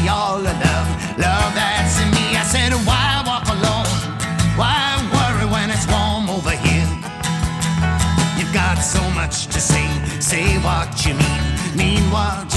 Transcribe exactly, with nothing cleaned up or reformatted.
me all the love, love that's in me. I said, why walk alone? Why worry when it's warm over here? You've got so much to say, say what you mean, mean what you